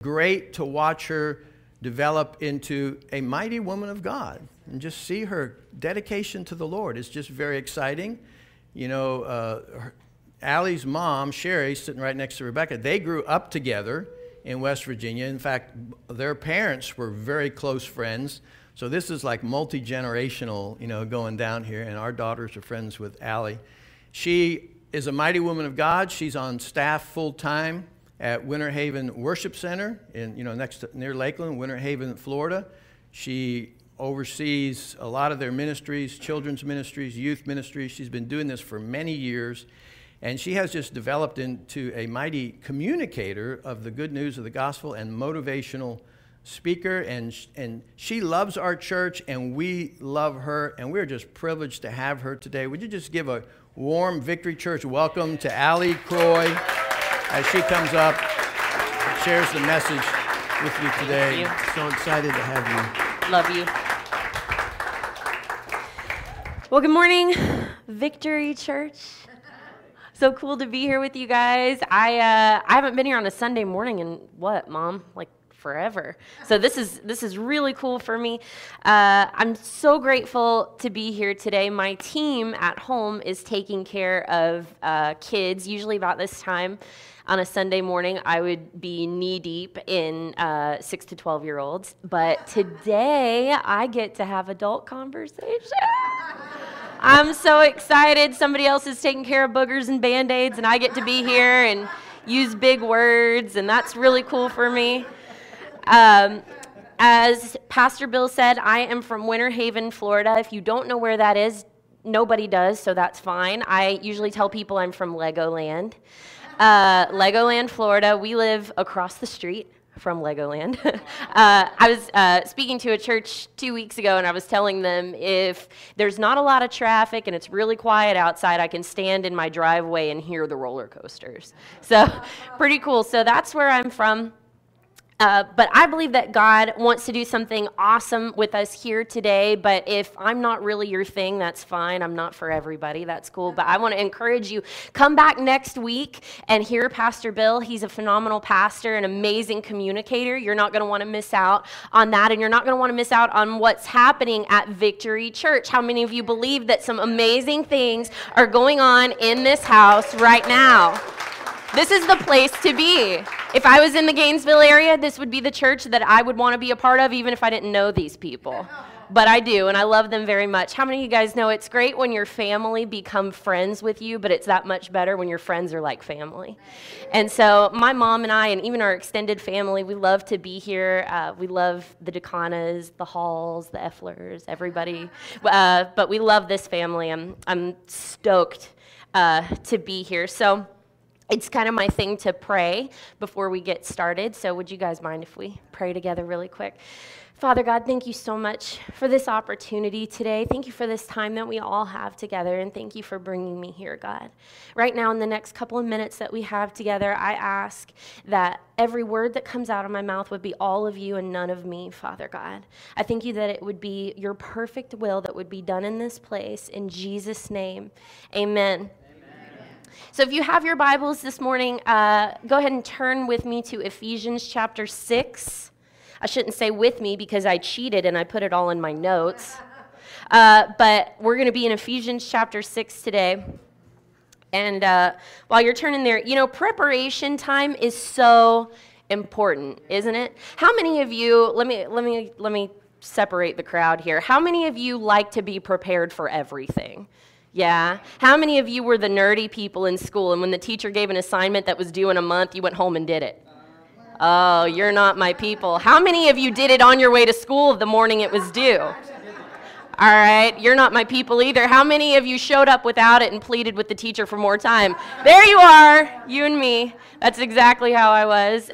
great to watch her develop into a mighty woman of God and just see her dedication to the Lord. It's just very exciting. You know, Allie's mom, Sherry, sitting right next to Rebecca, they grew up together in West Virginia. In fact, their parents were very close friends. So this is like multi-generational, you know, going down here. And our daughters are friends with Allie. She is a mighty woman of God. She's on staff full-time at Winter Haven Worship Center in, you know, near Lakeland, Winter Haven, Florida. She oversees a lot of their ministries, children's ministries, youth ministries. She's been doing this for many years. And she has just developed into a mighty communicator of the good news of the gospel and motivational speaker. And she loves our church, and we love her. And we're just privileged to have her today. Would you just give a warm Victory Church welcome to Allie Croy as she comes up and shares the message with you today. So excited to have you. Love you. Well, good morning, Victory Church. So cool to be here with you guys. I haven't been here on a Sunday morning in what, Mom? Like forever. So this is really cool for me. I'm so grateful to be here today. My team at home is taking care of kids. Usually about this time on a Sunday morning, I would be knee-deep in 6 to 12-year-olds. But today, I get to have adult conversation. I'm so excited. Somebody else is taking care of boogers and Band-Aids, and I get to be here and use big words, and that's really cool for me. As Pastor Bill said, I am from Winter Haven, Florida. If you don't know where that is, nobody does, so that's fine. I usually tell people I'm from Legoland. Legoland, Florida. We live across the street from Legoland. I was speaking to a church 2 weeks ago, and I was telling them if there's not a lot of traffic and it's really quiet outside, I can stand in my driveway and hear the roller coasters. So pretty cool. So that's where I'm from. But I believe that God wants to do something awesome with us here today. But if I'm not really your thing, that's fine. I'm not for everybody. That's cool. But I want to encourage you, come back next week and hear Pastor Bill. He's a phenomenal pastor, an amazing communicator. You're not going to want to miss out on that. And you're not going to want to miss out on what's happening at Victory Church. How many of you believe that some amazing things are going on in this house right now? This is the place to be. If I was in the Gainesville area, this would be the church that I would want to be a part of, even if I didn't know these people. But I do, and I love them very much. How many of you guys know it's great when your family become friends with you, but it's that much better when your friends are like family? And so my mom and I, and even our extended family, we love to be here. We love the DeConas, the Halls, the Efflers, everybody. But we love this family. I'm stoked to be here. So it's kind of my thing to pray before we get started, so would you guys mind if we pray together really quick? Father God, thank you so much for this opportunity today. Thank you for this time that we all have together, and thank you for bringing me here, God. Right now, in the next couple of minutes that we have together, I ask that every word that comes out of my mouth would be all of you and none of me, Father God. I thank you that it would be your perfect will that would be done in this place. In Jesus' name, amen. So if you have your Bibles this morning, go ahead and turn with me to Ephesians chapter 6. I shouldn't say with me because I cheated and I put it all in my notes. But we're going to be in Ephesians chapter 6 today. And while you're turning there, you know, preparation time is so important, isn't it? How many of you, let me separate the crowd here. How many of you like to be prepared for everything? Yeah. How many of you were the nerdy people in school, and when the teacher gave an assignment that was due in a month, you went home and did it? Oh, you're not my people. How many of you did it on your way to school the morning it was due? All right, you're not my people either. How many of you showed up without it and pleaded with the teacher for more time? There you are, you and me. That's exactly how I was.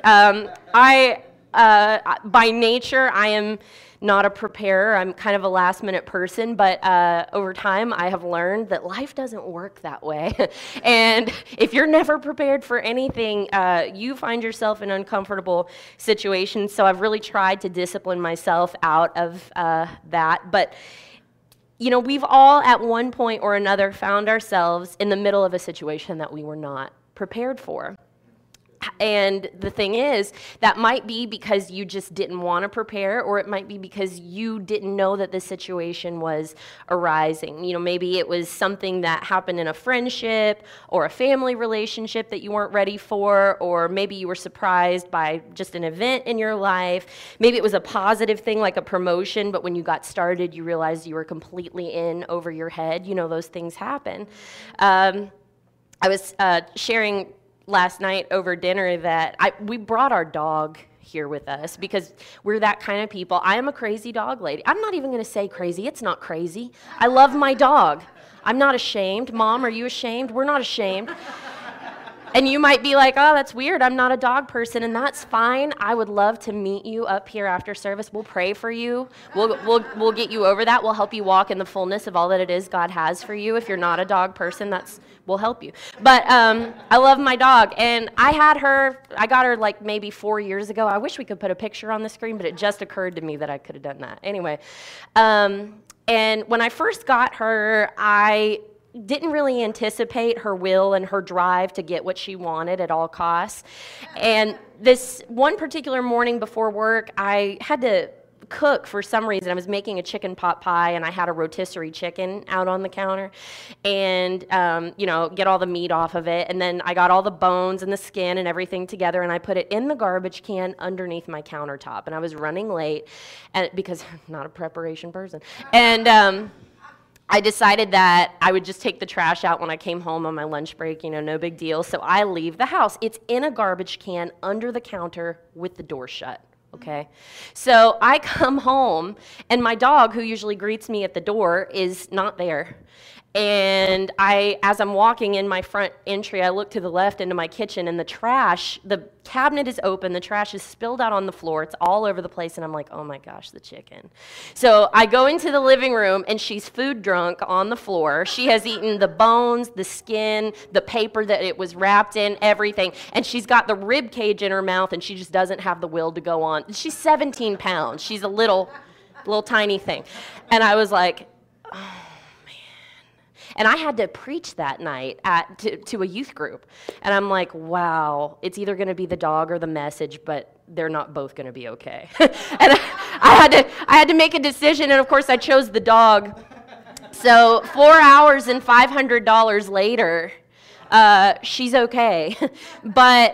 By nature, I am not a preparer. I'm kind of a last-minute person, but over time, I have learned that life doesn't work that way. And if you're never prepared for anything, you find yourself in uncomfortable situations. So I've really tried to discipline myself out of that. But you know, we've all at one point or another found ourselves in the middle of a situation that we were not prepared for. And the thing is, that might be because you just didn't want to prepare, or it might be because you didn't know that the situation was arising. You know, maybe it was something that happened in a friendship or a family relationship that you weren't ready for, or maybe you were surprised by just an event in your life. Maybe it was a positive thing like a promotion, but when you got started, you realized you were completely in over your head. You know, those things happen. I was sharing last night over dinner that we brought our dog here with us because we're that kind of people. I am a crazy dog lady. I'm not even going to say crazy. It's not crazy. I love my dog. I'm not ashamed. Mom, are you ashamed? We're not ashamed. And you might be like, oh, that's weird. I'm not a dog person, and that's fine. I would love to meet you up here after service. We'll pray for you. We'll get you over that. We'll help you walk in the fullness of all that it is God has for you. If you're not a dog person, we'll help you. But I love my dog, and I got her like maybe 4 years ago. I wish we could put a picture on the screen, but it just occurred to me that I could have done that. Anyway, and when I first got her, I didn't really anticipate her will and her drive to get what she wanted at all costs. And this one particular morning before work, I had to cook for some reason. I was making a chicken pot pie, and I had a rotisserie chicken out on the counter, and get all the meat off of it, and then I got all the bones and the skin and everything together, and I put it in the garbage can underneath my countertop. And I was running late, because I'm not a preparation person, and I decided that I would just take the trash out when I came home on my lunch break, no big deal. So I leave the house. It's in a garbage can under the counter with the door shut, okay? So I come home, and my dog, who usually greets me at the door, is not there. And as I'm walking in my front entry, I look to the left into my kitchen, and the cabinet is open, the trash is spilled out on the floor, it's all over the place, and I'm like, oh my gosh, the chicken. So I go into the living room, and she's food drunk on the floor. She has eaten the bones, the skin, the paper that it was wrapped in, everything, and she's got the rib cage in her mouth, and she just doesn't have the will to go on. She's 17 pounds. She's a little tiny thing. And I was like, oh. And I had to preach that night to a youth group. And I'm like, wow, it's either going to be the dog or the message, but they're not both going to be okay. And I had to make a decision, and of course I chose the dog. So 4 hours and $500 later, she's okay. But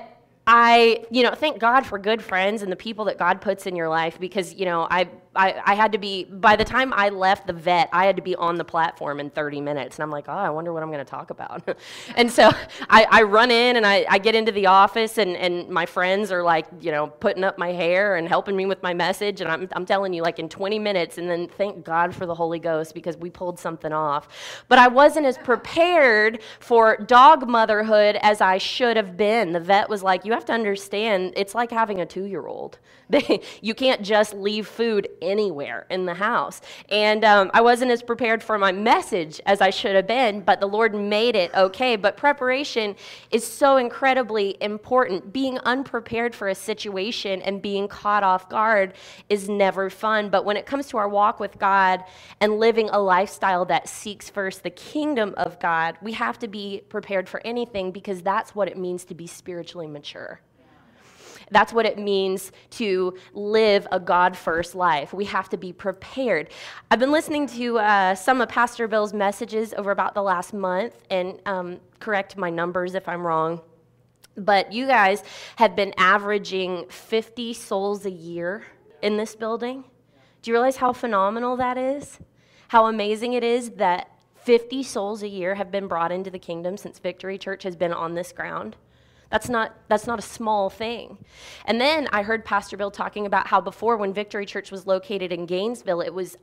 thank God for good friends and the people that God puts in your life, because, I had to be, by the time I left the vet, I had to be on the platform in 30 minutes. And I'm like, oh, I wonder what I'm going to talk about. And so I run in, and I get into the office, and my friends are like, putting up my hair and helping me with my message. And I'm telling you, like in 20 minutes, and then thank God for the Holy Ghost, because we pulled something off. But I wasn't as prepared for dog motherhood as I should have been. The vet was like, you have to understand, it's like having a 2-year-old. You can't just leave food anywhere in the house. And I wasn't as prepared for my message as I should have been, but the Lord made it okay. But preparation is so incredibly important. Being unprepared for a situation and being caught off guard is never fun. But when it comes to our walk with God and living a lifestyle that seeks first the kingdom of God, we have to be prepared for anything, because that's what it means to be spiritually mature. That's what it means to live a God-first life. We have to be prepared. I've been listening to some of Pastor Bill's messages over about the last month, and correct my numbers if I'm wrong, but you guys have been averaging 50 souls a year in this building. Do you realize how phenomenal that is? How amazing it is that 50 souls a year have been brought into the kingdom since Victory Church has been on this ground. That's not a small thing. And then I heard Pastor Bill talking about how before, when Victory Church was located in Gainesville, it was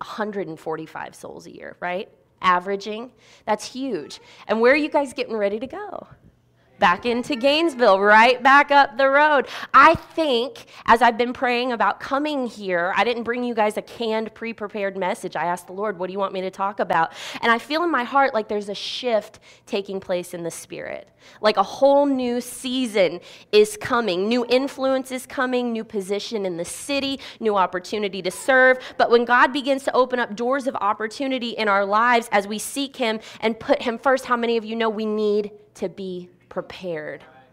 145 souls a year, right? Averaging. That's huge. And where are you guys getting ready to go? Back into Gainesville, right back up the road. I think, as I've been praying about coming here, I didn't bring you guys a canned, pre-prepared message. I asked the Lord, what do you want me to talk about? And I feel in my heart like there's a shift taking place in the Spirit. Like a whole new season is coming. New influence is coming, new position in the city, new opportunity to serve. But when God begins to open up doors of opportunity in our lives as we seek Him and put Him first, how many of you know we need to be prepared?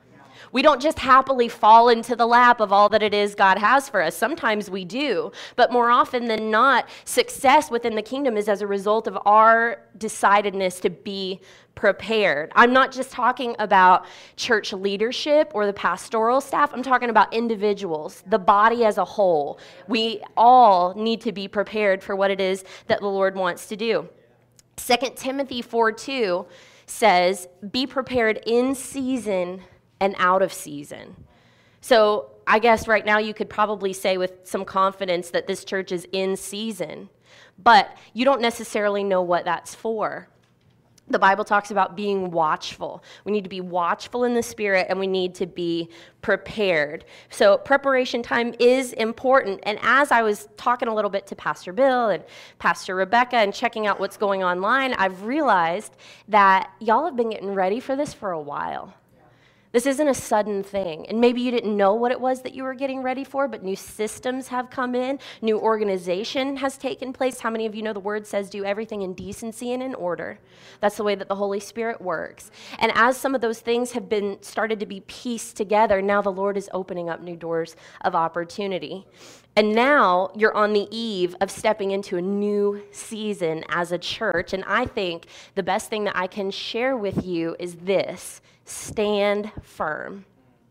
We don't just happily fall into the lap of all that it is God has for us. Sometimes we do, but more often than not, success within the kingdom is as a result of our decidedness to be prepared. I'm not just talking about church leadership or the pastoral staff. I'm talking about individuals, the body as a whole. We all need to be prepared for what it is that the Lord wants to do. 2 Timothy 4:2 says, be prepared in season and out of season. So I guess right now you could probably say with some confidence that this church is in season, but you don't necessarily know what that's for. The Bible talks about being watchful. We need to be watchful in the Spirit, and we need to be prepared. So preparation time is important. And as I was talking a little bit to Pastor Bill and Pastor Rebecca and checking out what's going online, I've realized that y'all have been getting ready for this for a while. This isn't a sudden thing. And maybe you didn't know what it was that you were getting ready for, but new systems have come in, new organization has taken place. How many of you know the word says do everything in decency and in order? That's the way that the Holy Spirit works. And as some of those things have been started to be pieced together, now the Lord is opening up new doors of opportunity. And now you're on the eve of stepping into a new season as a church. And I think the best thing that I can share with you is this: stand firm.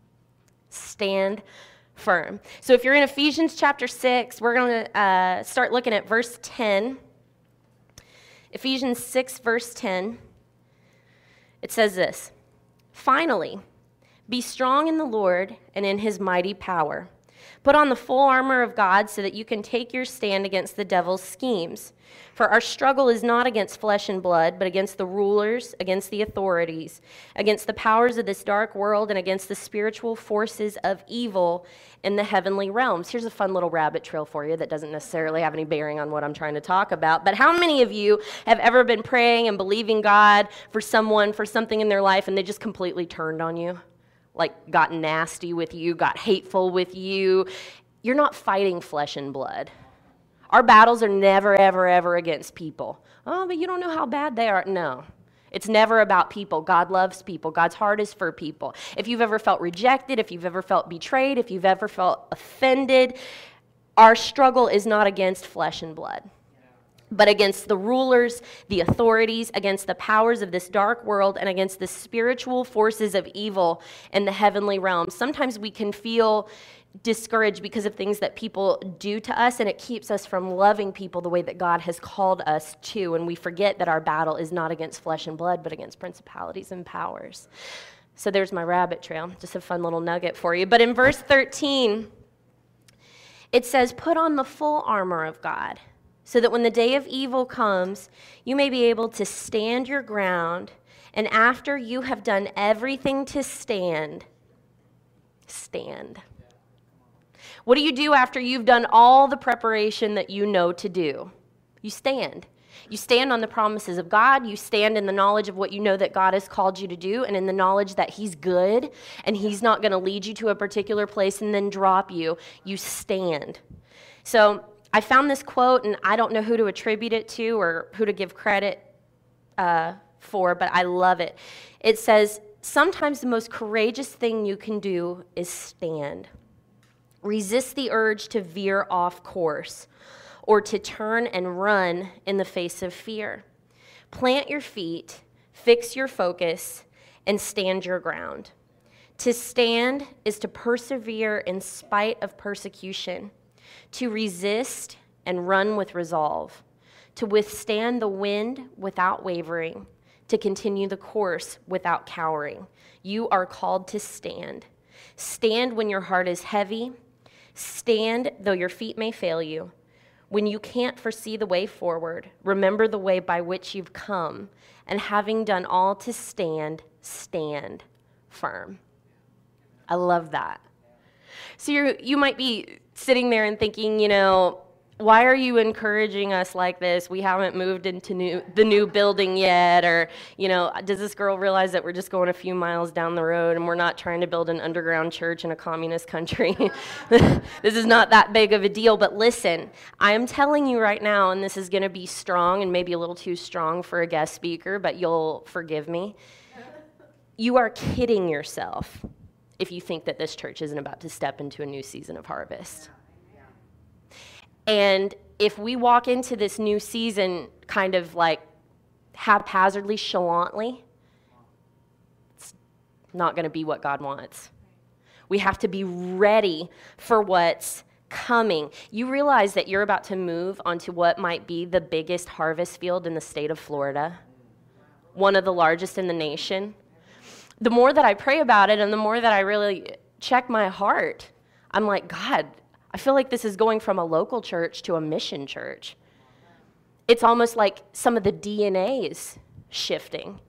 Stand firm. So if you're in Ephesians chapter 6, we're going to start looking at verse 10. Ephesians 6, verse 10. It says this: finally, be strong in the Lord and in his mighty power. Put on the full armor of God so that you can take your stand against the devil's schemes. For our struggle is not against flesh and blood, but against the rulers, against the authorities, against the powers of this dark world, and against the spiritual forces of evil in the heavenly realms. Here's a fun little rabbit trail for you that doesn't necessarily have any bearing on what I'm trying to talk about. But how many of you have ever been praying and believing God for someone, for something in their life, and they just completely turned on you? Like got nasty with you, got hateful with you? You're not fighting flesh and blood. Our battles are never, ever, ever against people. Oh, but you don't know how bad they are. No, it's never about people. God loves people. God's heart is for people. If you've ever felt rejected, if you've ever felt betrayed, if you've ever felt offended, our struggle is not against flesh and blood, but against the rulers, the authorities, against the powers of this dark world, and against the spiritual forces of evil in the heavenly realms. Sometimes we can feel discouraged because of things that people do to us, and it keeps us from loving people the way that God has called us to, and we forget that our battle is not against flesh and blood, but against principalities and powers. So there's my rabbit trail, just a fun little nugget for you. But in verse 13, it says, put on the full armor of God, so that when the day of evil comes, you may be able to stand your ground, and after you have done everything to stand, stand. What do you do after you've done all the preparation that you know to do? You stand. You stand on the promises of God. You stand in the knowledge of what you know that God has called you to do, and in the knowledge that he's good and he's not going to lead you to a particular place and then drop you. You stand. So I found this quote, and I don't know who to attribute it to or who to give credit for, but I love it. It says, sometimes the most courageous thing you can do is stand. Resist the urge to veer off course or to turn and run in the face of fear. Plant your feet, fix your focus, and stand your ground. To stand is to persevere in spite of persecution, to resist and run with resolve, to withstand the wind without wavering, to continue the course without cowering. You are called to stand. Stand when your heart is heavy. Stand though your feet may fail you. When you can't foresee the way forward, remember the way by which you've come, and having done all to stand, stand firm. I love that. So you might be sitting there and thinking, why are you encouraging us like this? We haven't moved into the new building yet. Or, does this girl realize that we're just going a few miles down the road and we're not trying to build an underground church in a communist country? This is not that big of a deal. But listen, I am telling you right now, and this is going to be strong and maybe a little too strong for a guest speaker, but you'll forgive me. You are kidding yourself if you think that this church isn't about to step into a new season of harvest. And if we walk into this new season kind of like haphazardly, chalantly, it's not going to be what God wants. We have to be ready for what's coming. You realize that you're about to move onto what might be the biggest harvest field in the state of Florida, one of the largest in the nation. The more that I pray about it and the more that I really check my heart, I'm like, God, I feel like this is going from a local church to a mission church. It's almost like some of the DNA is shifting.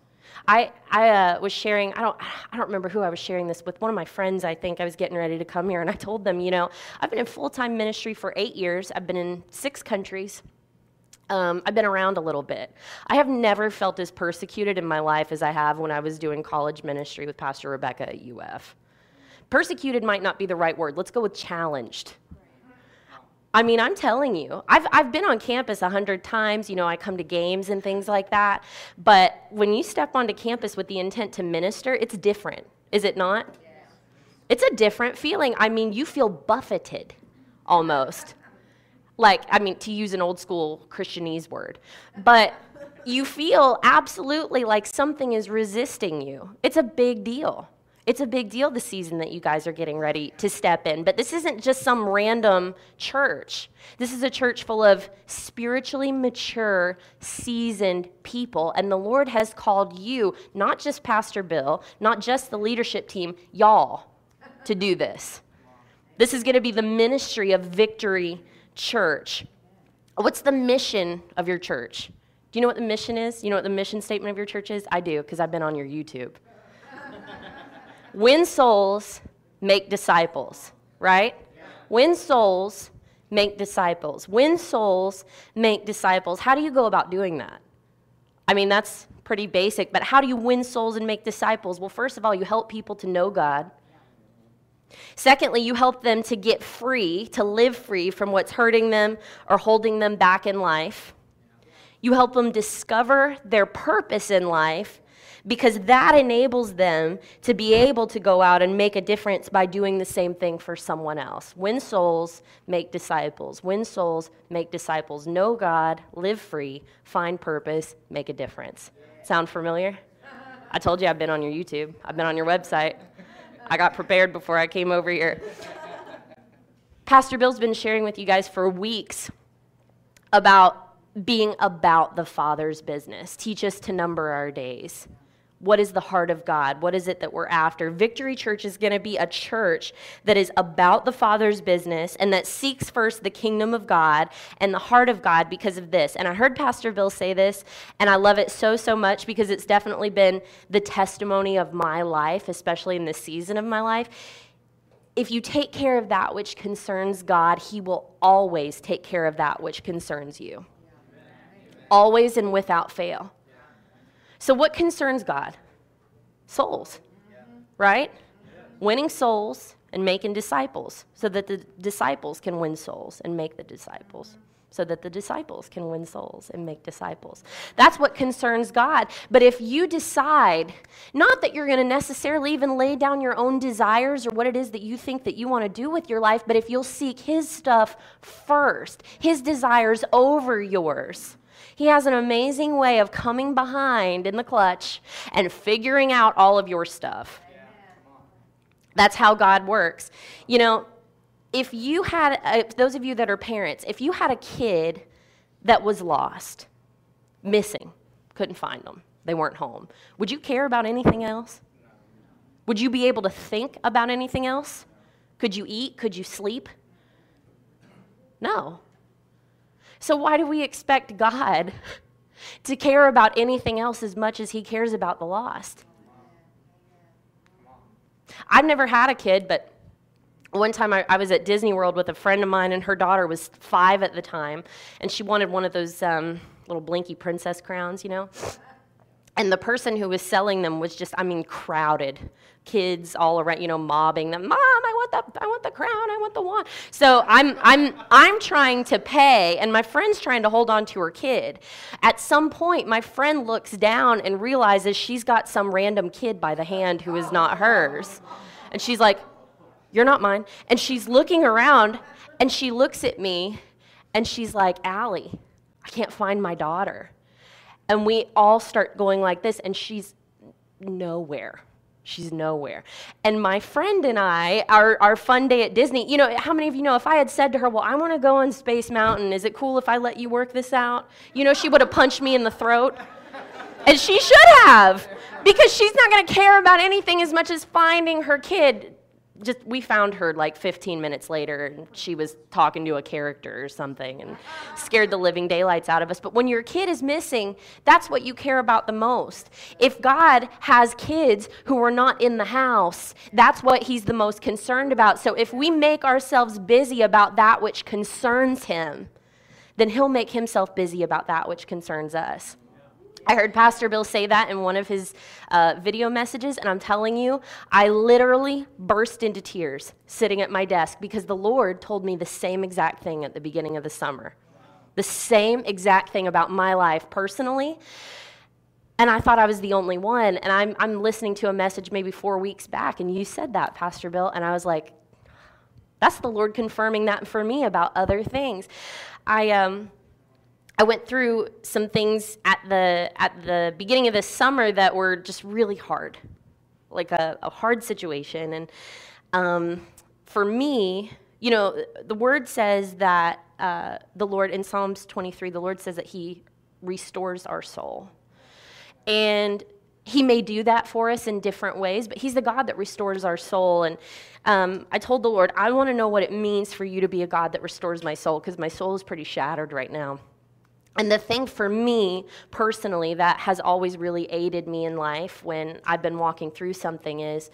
I was sharing, I don't remember who I was sharing this with, one of my friends. I think I was getting ready to come here, and I told them, I've been in full-time ministry for 8 years. I've been in 6 countries. I've been around a little bit. I have never felt as persecuted in my life as I have when I was doing college ministry with Pastor Rebecca at UF. Persecuted might not be the right word. Let's go with challenged. I mean, I'm telling you, I've been on campus 100 times. I come to games and things like that. But when you step onto campus with the intent to minister, it's different, is it not? Yeah. It's a different feeling. I mean, you feel buffeted almost. To use an old school Christianese word. But you feel absolutely like something is resisting you. It's a big deal. It's a big deal this season that you guys are getting ready to step in. But this isn't just some random church. This is a church full of spiritually mature, seasoned people. And the Lord has called you, not just Pastor Bill, not just the leadership team, y'all, to do this. This is going to be the ministry of Victory Church. What's the mission of your church? Do you know what the mission is? You know what the mission statement of your church is? I do, because I've been on your YouTube. Win souls, make disciples, right? Win souls, make disciples. Win souls, make disciples. How do you go about doing that? I mean, that's pretty basic, but how do you win souls and make disciples? Well, first of all, you help people to know God. Secondly, you help them to get free, to live free from what's hurting them or holding them back in life. You help them discover their purpose in life, because that enables them to be able to go out and make a difference by doing the same thing for someone else. Win souls, make disciples. Win souls, make disciples. Know God, live free, find purpose, make a difference. Sound familiar? I told you I've been on your YouTube. I've been on your website. I got prepared before I came over here. Pastor Bill's been sharing with you guys for weeks about being about the Father's business. Teach us to number our days. What is the heart of God? What is it that we're after? Victory Church is going to be a church that is about the Father's business and that seeks first the kingdom of God and the heart of God because of this. And I heard Pastor Bill say this, and I love it so much because it's definitely been the testimony of my life, especially in this season of my life. If you take care of that which concerns God, He will always take care of that which concerns you. Always and without fail. So what concerns God? Souls, right? Winning souls and making disciples so that the disciples can win souls and make the disciples. So that the disciples can win souls and make disciples. That's what concerns God. But if you decide, not that you're going to necessarily even lay down your own desires or what it is that you think that you want to do with your life, but if you'll seek His stuff first, His desires over yours, He has an amazing way of coming behind in the clutch and figuring out all of your stuff. That's how God works. If you had, those of you that are parents, if you had a kid that was lost, missing, couldn't find them, they weren't home, would you care about anything else? Would you be able to think about anything else? Could you eat? Could you sleep? No. So why do we expect God to care about anything else as much as He cares about the lost? I've never had a kid, but one time I was at Disney World with a friend of mine, and her daughter was 5 at the time, and she wanted one of those little blinky princess crowns, And the person who was selling them was just, crowded. Kids all around, mobbing them. Mom, I want the crown, I want the wand. So I'm trying to pay, and my friend's trying to hold on to her kid. At some point, my friend looks down and realizes she's got some random kid by the hand who is not hers. And she's like, you're not mine. And she's looking around, and she looks at me, and she's like, Allie, I can't find my daughter. And we all start going like this, and she's nowhere. She's nowhere. And my friend and I, our fun day at Disney, you know, how many of you know if I had said to her, well, I want to go on Space Mountain, is it cool if I let you work this out? You know, she would have punched me in the throat. And she should have, because she's not going to care about anything as much as finding her kid. Just, we found her like 15 minutes later, and she was talking to a character or something and scared the living daylights out of us. But when your kid is missing, that's what you care about the most. If God has kids who are not in the house, that's what he's the most concerned about. So if we make ourselves busy about that which concerns him, then he'll make himself busy about that which concerns us. I heard Pastor Bill say that in one of his video messages, and I'm telling you, I literally burst into tears sitting at my desk because the Lord told me the same exact thing at the beginning of the summer. The same exact thing about my life personally, and I thought I was the only one. And I'm listening to a message maybe 4 weeks back, and you said that, Pastor Bill, and I was like, that's the Lord confirming that for me about other things. I went through some things at the beginning of this summer that were just really hard, like a hard situation. And for me, you know, the word says that the Lord, in Psalms 23, the Lord says that he restores our soul. And he may do that for us in different ways, but he's the God that restores our soul. And I told the Lord, I want to know what it means for you to be a God that restores my soul, because my soul is pretty shattered right now. And the thing for me personally that has always really aided me in life when I've been walking through something is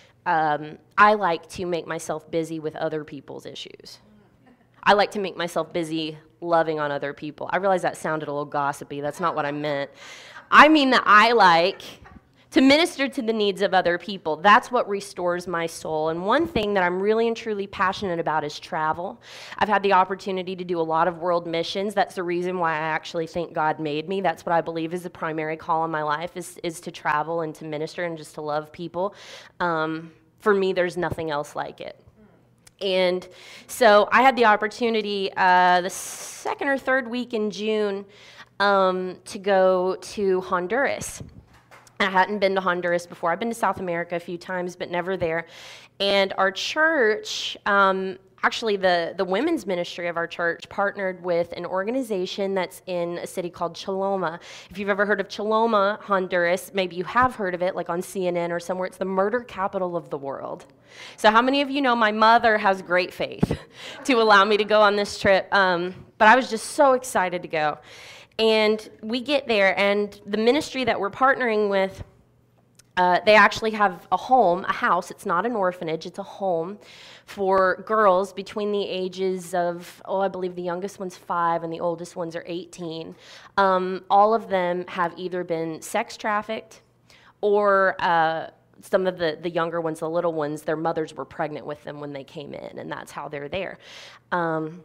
I like to make myself busy with other people's issues. I like to make myself busy loving on other people. I realize that sounded a little gossipy. That's not what I meant. I mean that I like to minister to the needs of other people. That's what restores my soul. And one thing that I'm really and truly passionate about is travel. I've had the opportunity to do a lot of world missions. That's the reason why I actually think God made me. That's what I believe is the primary call in my life, is to travel and to minister and just to love people. For me, there's nothing else like it. And so I had the opportunity the second or third week in June to go to Honduras. I hadn't been to Honduras before. I've been to South America a few times, but never there. And our church, actually the women's ministry of our church partnered with an organization that's in a city called Choloma. If you've ever heard of Choloma, Honduras, maybe you have heard of it, like on CNN or somewhere. It's the murder capital of the world. So how many of you know my mother has great faith to allow me to go on this trip? But I was just so excited to go. And we get there, and the ministry that we're partnering with, they actually have a home, a house. It's not an orphanage. It's a home for girls between the ages of, I believe the youngest one's 5 and the oldest ones are 18. All of them have either been sex trafficked or some of the younger ones, the little ones, their mothers were pregnant with them when they came in, and that's how they're there. And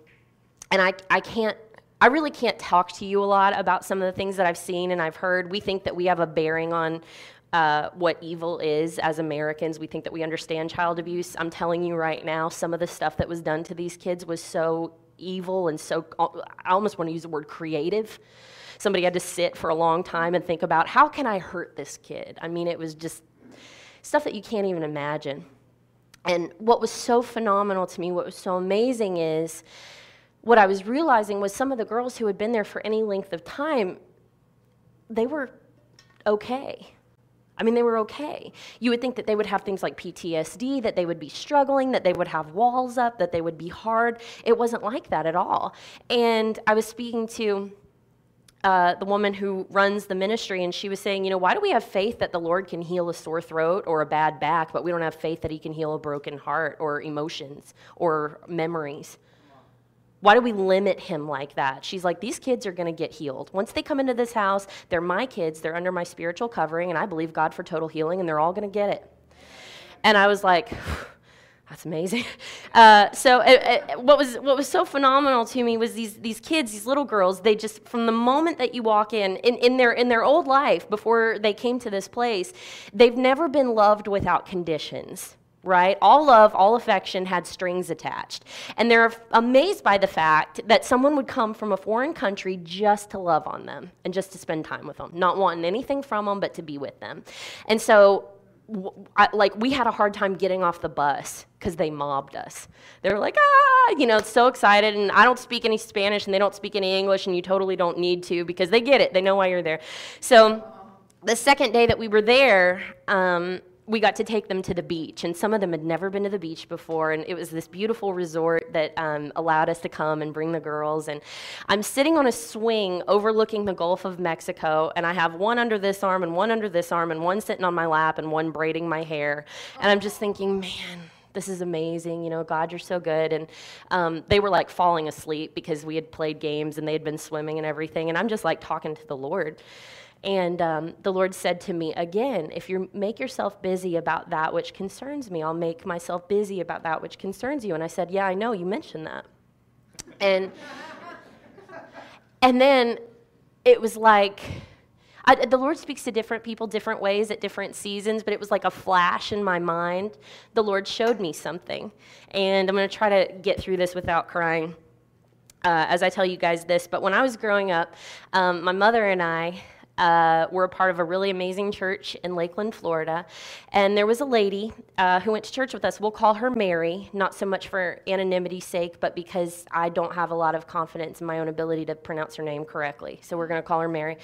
I really can't talk to you a lot about some of the things that I've seen and I've heard. We think that we have a bearing on what evil is as Americans. We think that we understand child abuse. I'm telling you right now, some of the stuff that was done to these kids was so evil and so, I almost want to use the word creative. Somebody had to sit for a long time and think about, how can I hurt this kid? I mean, it was just stuff that you can't even imagine. And what was so phenomenal to me, what was so amazing is, what I was realizing was some of the girls who had been there for any length of time, they were okay. I mean, they were okay. You would think that they would have things like PTSD, that they would be struggling, that they would have walls up, that they would be hard. It wasn't like that at all. And I was speaking to the woman who runs the ministry, and she was saying, you know, why do we have faith that the Lord can heal a sore throat or a bad back, but we don't have faith that he can heal a broken heart or emotions or memories? Why do we limit him like that? She's like, these kids are going to get healed. Once they come into this house, they're my kids, they're under my spiritual covering, and I believe God for total healing, and they're all going to get it. And I was like, that's amazing. What was so phenomenal to me was these kids, these little girls, they just, from the moment that you walk in their old life, before they came to this place, they've never been loved without conditions. right? All love, all affection had strings attached. And they're amazed by the fact that someone would come from a foreign country just to love on them and just to spend time with them, not wanting anything from them but to be with them. And so we had a hard time getting off the bus because they mobbed us. They were like, so excited, and I don't speak any Spanish and they don't speak any English, and you totally don't need to because they get it. They know why you're there. So the second day that we were there, we got to take them to the beach, and some of them had never been to the beach before, and it was this beautiful resort that allowed us to come and bring the girls. And I'm sitting on a swing overlooking the Gulf of Mexico, and I have one under this arm and one under this arm and one sitting on my lap and one braiding my hair, and I'm just thinking, man, this is amazing, God, you're so good. And they were like falling asleep because we had played games and they had been swimming and everything, and I'm just like talking to the Lord. And the Lord said to me, again, if you make yourself busy about that which concerns me, I'll make myself busy about that which concerns you. And I said, yeah, I know, you mentioned that. And then it was like, the Lord speaks to different people different ways at different seasons, but it was like a flash in my mind. The Lord showed me something. And I'm going to try to get through this without crying as I tell you guys this. But when I was growing up, my mother and I were a part of a really amazing church in Lakeland, Florida. And there was a lady who went to church with us. We'll call her Mary, not so much for anonymity's sake, but because I don't have a lot of confidence in my own ability to pronounce her name correctly. So we're going to call her Mary.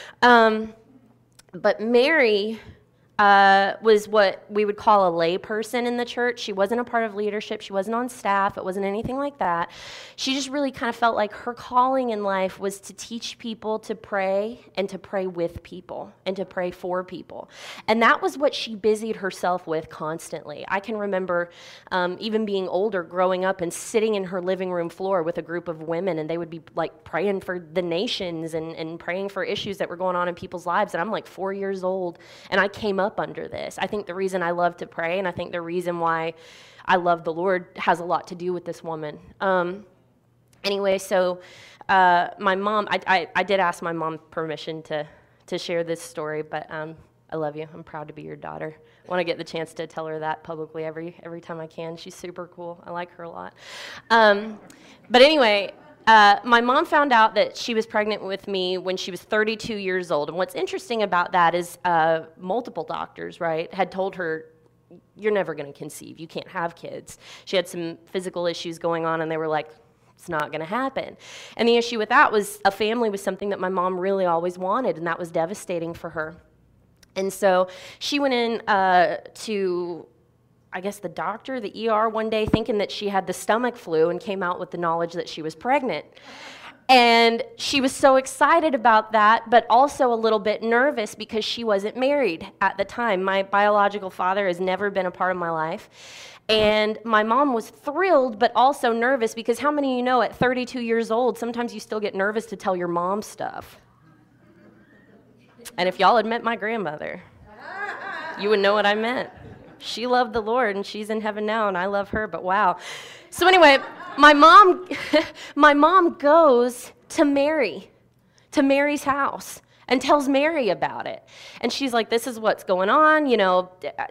But Mary was what we would call a lay person in the church. She wasn't a part of leadership. She wasn't on staff. It wasn't anything like that. She just really kind of felt like her calling in life was to teach people to pray and to pray with people and to pray for people. And that was what she busied herself with constantly. I can remember even being older, growing up and sitting in her living room floor with a group of women, and they would be like praying for the nations and praying for issues that were going on in people's lives. And I'm like 4 years old, and I came up under this. I think the reason I love to pray, and I think the reason why I love the Lord has a lot to do with this woman. Anyway, so my mom, I did ask my mom permission to share this story, but I love you. I'm proud to be your daughter. I want to get the chance to tell her that publicly every time I can. She's super cool. I like her a lot. But anyway, my mom found out that she was pregnant with me when she was 32 years old. And what's interesting about that is multiple doctors, right, had told her, you're never going to conceive. You can't have kids. She had some physical issues going on, and they were like, it's not going to happen. And the issue with that was a family was something that my mom really always wanted, and that was devastating for her. And so she went in to, I guess, the doctor, the ER one day, thinking that she had the stomach flu, and came out with the knowledge that she was pregnant. And she was so excited about that, but also a little bit nervous because she wasn't married at the time. My biological father has never been a part of my life. And my mom was thrilled, but also nervous, because how many of you know at 32 years old, sometimes you still get nervous to tell your mom stuff? And if y'all had met my grandmother, you would know what I meant. She loved the Lord, and she's in heaven now, and I love her, but wow. So anyway, my mom goes to Mary's house, and tells Mary about it. And she's like, this is what's going on, you know,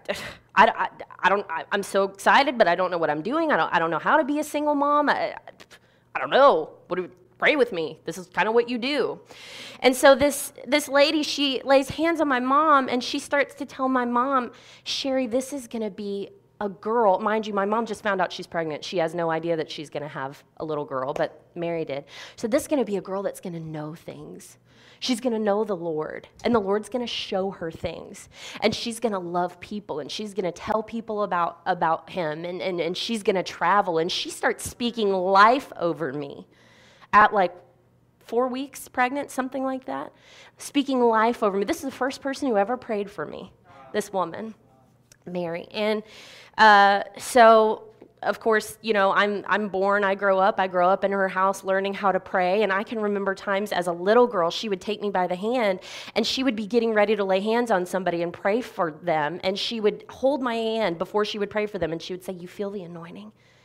I'm so excited, but I don't know what I'm doing. I don't know how to be a single mom. I don't know. Pray with me. This is kind of what you do. And so this lady, she lays hands on my mom, and she starts to tell my mom, Sherry, this is going to be a girl. Mind you, my mom just found out she's pregnant. She has no idea that she's going to have a little girl, but Mary did. So this is going to be a girl that's going to know things. She's going to know the Lord, and the Lord's going to show her things, and she's going to love people, and she's going to tell people about him, and she's going to travel. And she starts speaking life over me at like 4 weeks pregnant, something like that, speaking life over me. This is the first person who ever prayed for me, this woman, Mary. And so, of course, you know, I'm born, I grow up in her house learning how to pray. And I can remember times as a little girl, she would take me by the hand, and she would be getting ready to lay hands on somebody and pray for them. And she would hold my hand before she would pray for them, and she would say, you feel the anointing?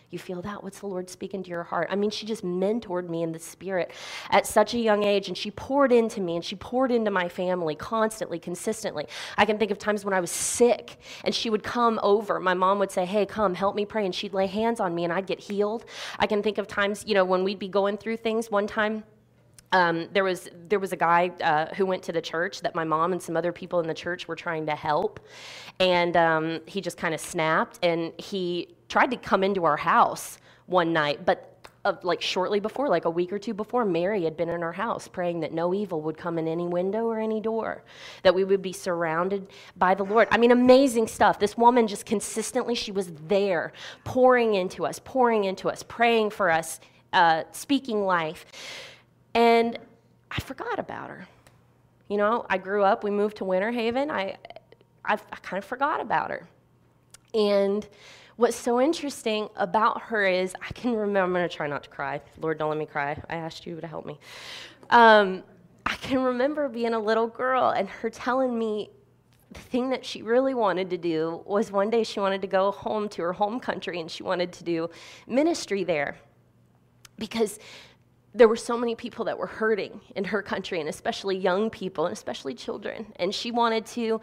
You feel that? What's the Lord speaking to your heart? I mean, she just mentored me in the Spirit at such a young age, and she poured into me, and she poured into my family constantly, consistently. I can think of times when I was sick, and she would come over. My mom would say, hey, come, help me pray, and she'd lay hands on me, and I'd get healed. I can think of times, when we'd be going through things. One time, there was a guy who went to the church that my mom and some other people in the church were trying to help, and he just kind of snapped, and he tried to come into our house one night, but shortly before, like a week or two before, Mary had been in our house praying that no evil would come in any window or any door, that we would be surrounded by the Lord. I mean, amazing stuff. This woman just consistently, she was there, pouring into us, praying for us, speaking life. And I forgot about her. I grew up, we moved to Winter Haven. I kind of forgot about her. And what's so interesting about her is I can remember, I'm going to try not to cry. Lord, don't let me cry. I asked you to help me. I can remember being a little girl and her telling me the thing that she really wanted to do was one day she wanted to go home to her home country and she wanted to do ministry there because there were so many people that were hurting in her country, and especially young people, and especially children. And she wanted to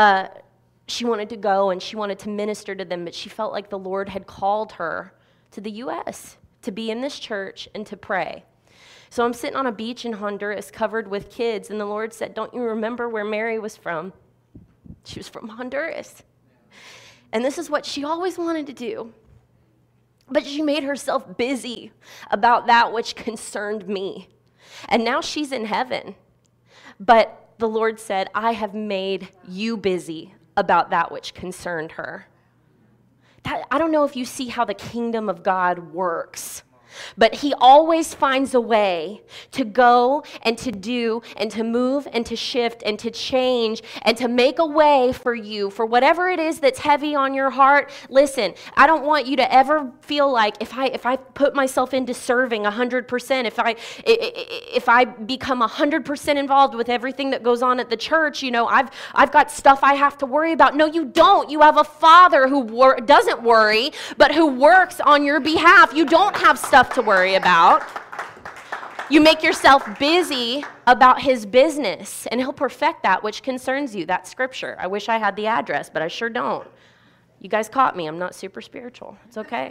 go and she wanted to minister to them, but she felt like the Lord had called her to the U.S. to be in this church and to pray. So I'm sitting on a beach in Honduras covered with kids, and the Lord said, don't you remember where Mary was from? She was from Honduras. And this is what she always wanted to do. But she made herself busy about that which concerned me. And now she's in heaven. But the Lord said, I have made you busy about that which concerned her. I don't know if you see how the kingdom of God works, but he always finds a way to go and to do and to move and to shift and to change and to make a way for you for whatever it is that's heavy on your heart. Listen, I don't want you to ever feel like if I put myself into serving 100%, if I become 100% involved with everything that goes on at the church, I've got stuff I have to worry about. No, you don't. You have a Father who doesn't worry, but who works on your behalf. You don't have stuff to worry about. You make yourself busy about his business, and he'll perfect that which concerns you. That's scripture. I wish I had the address, but I sure don't. You guys caught me. I'm not super spiritual. It's okay.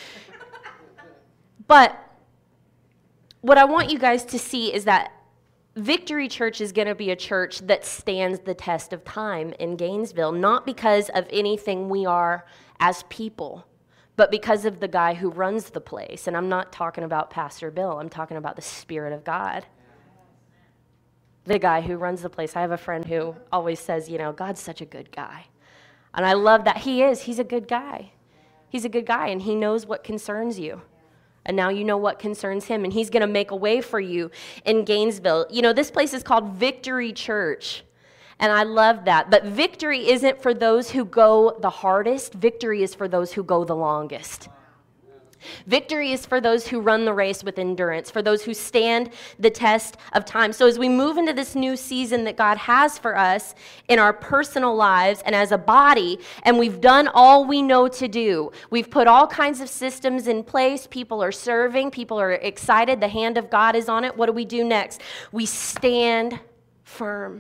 But what I want you guys to see is that Victory Church is going to be a church that stands the test of time in Gainesville, not because of anything we are as people, but because of the guy who runs the place. And I'm not talking about Pastor Bill. I'm talking about the Spirit of God. The guy who runs the place. I have a friend who always says, God's such a good guy. And I love that. He is. He's a good guy. He's a good guy, and he knows what concerns you. And now you know what concerns him, and he's going to make a way for you in Gainesville. This place is called Victory Church. And I love that. But victory isn't for those who go the hardest. Victory is for those who go the longest. Victory is for those who run the race with endurance, for those who stand the test of time. So as we move into this new season that God has for us in our personal lives and as a body, and we've done all we know to do. We've put all kinds of systems in place. People are serving. People are excited. The hand of God is on it. What do we do next? We stand firm.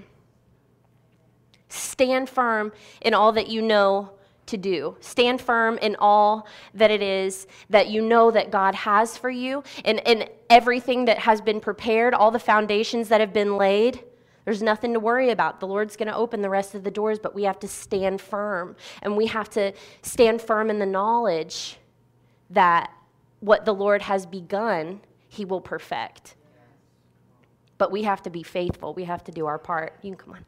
Stand firm in all that you know to do. Stand firm in all that it is that you know that God has for you, and everything that has been prepared, all the foundations that have been laid. There's nothing to worry about. The Lord's going to open the rest of the doors, but we have to stand firm. And we have to stand firm in the knowledge that what the Lord has begun, he will perfect. But we have to be faithful. We have to do our part. You can come on.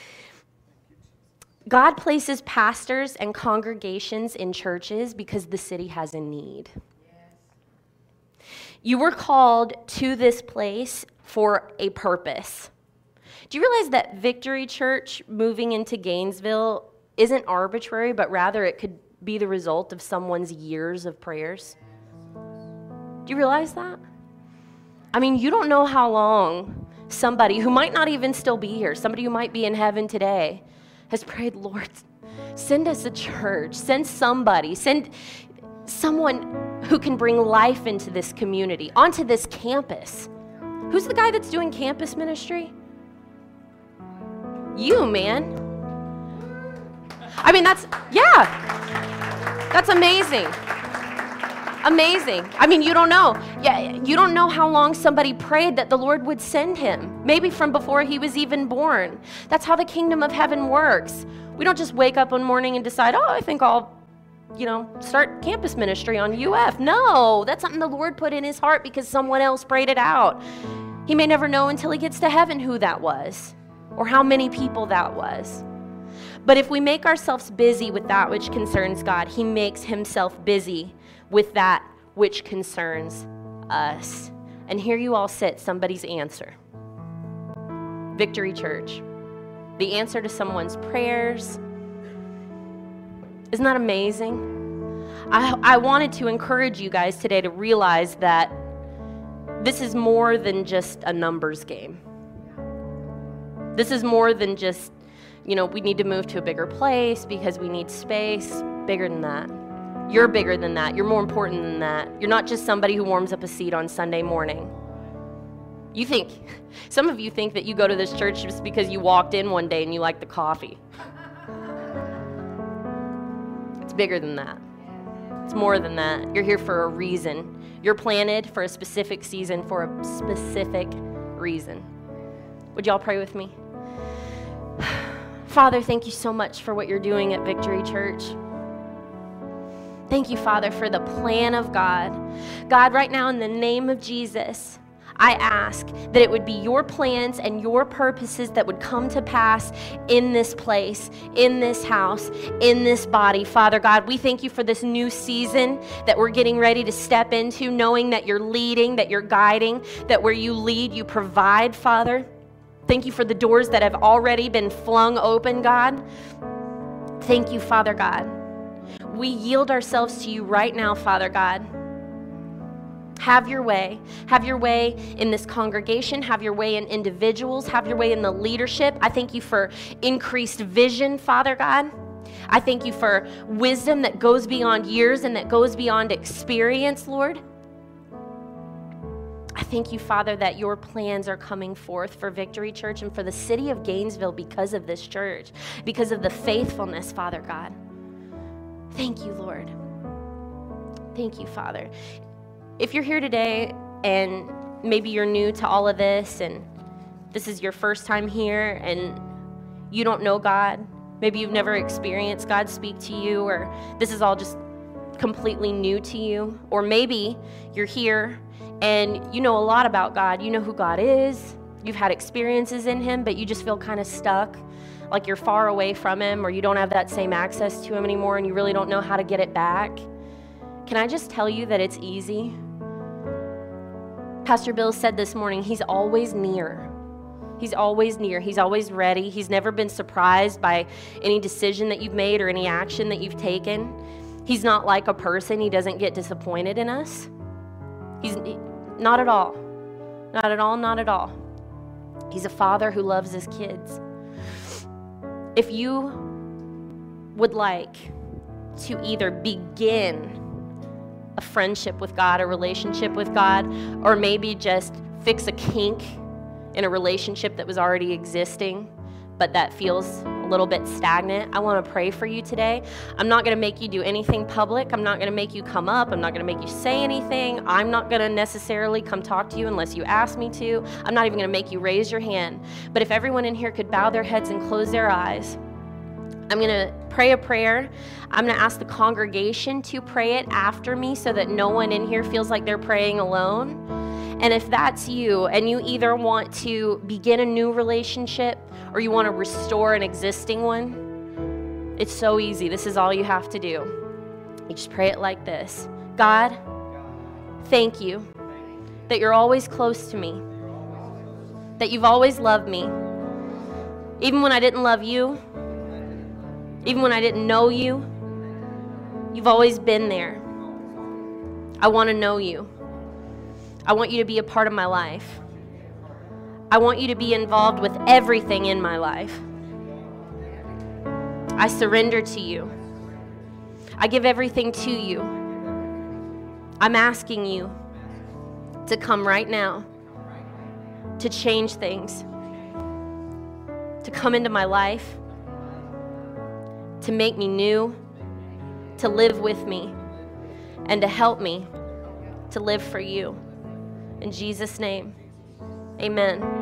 God places pastors and congregations in churches because the city has a need. You were called to this place for a purpose. Do you realize that Victory Church moving into Gainesville isn't arbitrary, but rather it could be the result of someone's years of prayers? Do you realize that? I mean, you don't know how long somebody who might not even still be here, somebody who might be in heaven today, has prayed, Lord, send us a church, send somebody, send someone who can bring life into this community, onto this campus. Who's the guy that's doing campus ministry? You, man. I mean, that's amazing. Amazing. I mean, you don't know. Yeah, you don't know how long somebody prayed that the Lord would send him. Maybe from before he was even born. That's how the kingdom of heaven works. We don't just wake up one morning and decide, oh, I think I'll, start campus ministry on UF. No, that's something the Lord put in his heart because someone else prayed it out. He may never know until he gets to heaven who that was or how many people that was. But if we make ourselves busy with that which concerns God, he makes himself busy with that which concerns us. And here you all sit, somebody's answer. Victory Church. The answer to someone's prayers. Isn't that amazing? I wanted to encourage you guys today to realize that this is more than just a numbers game. This is more than just, we need to move to a bigger place because we need space. Bigger than that. You're bigger than that. You're more important than that. You're not just somebody who warms up a seat on Sunday morning. Some of you think that you go to this church just because you walked in one day and you like the coffee. It's bigger than that. It's more than that. You're here for a reason. You're planted for a specific season for a specific reason. Would y'all pray with me? Father, thank you so much for what you're doing at Victory Church. Thank you, Father, for the plan of God. God, right now in the name of Jesus, I ask that it would be your plans and your purposes that would come to pass in this place, in this house, in this body. Father God, we thank you for this new season that we're getting ready to step into, knowing that you're leading, that you're guiding, that where you lead, you provide, Father. Thank you for the doors that have already been flung open, God. Thank you, Father God. We yield ourselves to you right now, Father God. Have your way. Have your way in this congregation. Have your way in individuals. Have your way in the leadership. I thank you for increased vision, Father God. I thank you for wisdom that goes beyond years and that goes beyond experience, Lord. I thank you, Father, that your plans are coming forth for Victory Church and for the city of Gainesville because of this church, because of the faithfulness, Father God. Thank you, Lord. Thank you, Father. If you're here today and maybe you're new to all of this and this is your first time here and you don't know God, maybe you've never experienced God speak to you, or this is all just completely new to you, or maybe you're here and you know a lot about God, you know who God is, you've had experiences in him, but you just feel kind of stuck, like you're far away from him, or you don't have that same access to him anymore and you really don't know how to get it back. Can I just tell you that it's easy? Pastor Bill said this morning, he's always near. He's always near. He's always ready. He's never been surprised by any decision that you've made or any action that you've taken. He's not like a person. He doesn't get disappointed in us. He's not at all. Not at all, not at all. He's a father who loves his kids. If you would like to either begin a friendship with God, a relationship with God, or maybe just fix a kink in a relationship that was already existing, but that feels a little bit stagnant, I want to pray for you today. I'm not going to make you do anything public. I'm not going to make you come up. I'm not going to make you say anything. I'm not going to necessarily come talk to you unless you ask me to. I'm not even going to make you raise your hand. But if everyone in here could bow their heads and close their eyes, I'm going to pray a prayer. I'm going to ask the congregation to pray it after me so that no one in here feels like they're praying alone. And if that's you and you either want to begin a new relationship or you want to restore an existing one, it's so easy. This is all you have to do. You just pray it like this. God, thank you that you're always close to me, that you've always loved me, even when I didn't love you. Even when I didn't know you, you've always been there. I want to know you. I want you to be a part of my life. I want you to be involved with everything in my life. I surrender to you. I give everything to you. I'm asking you to come right now, to change things, to come into my life, to make me new, to live with me, and to help me to live for you. In Jesus' name, amen.